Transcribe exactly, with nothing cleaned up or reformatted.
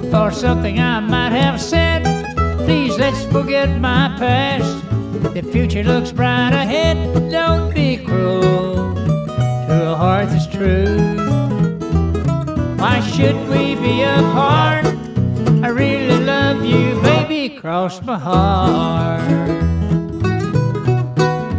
for something I might have said. Please, let's forget my past. The future looks bright ahead. Don't be cruel to a heart that's true. Why should we be apart? I really love you, baby, cross my heart.